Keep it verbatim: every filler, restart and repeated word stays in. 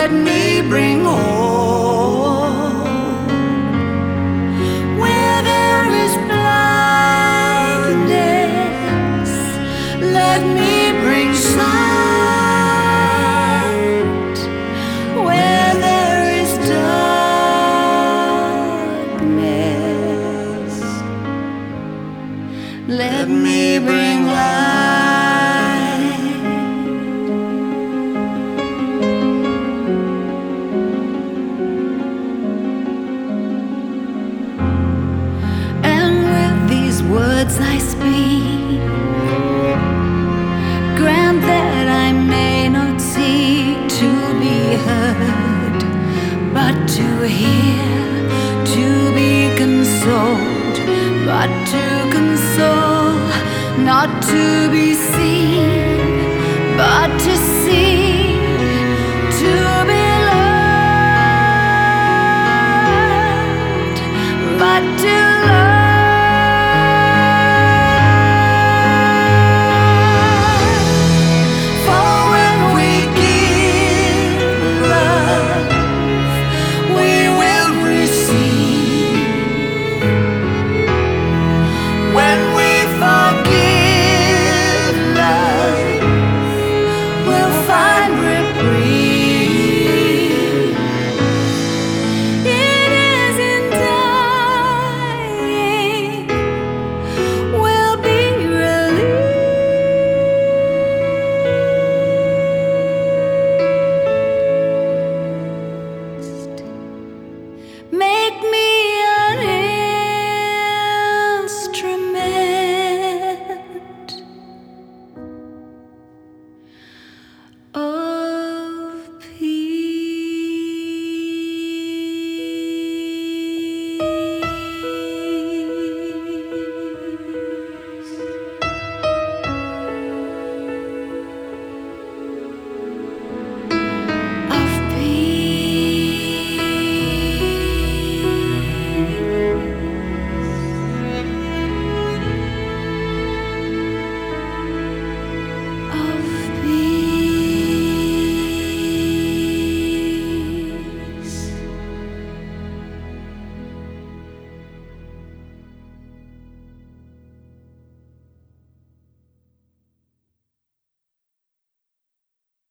let me bring hope. Where there is blindness, let me bring sight. Where there is darkness, let me bring light. Words I speak, grant that I may not seek to be heard, but to hear, to be consoled, but to console, not to be seen, but to see.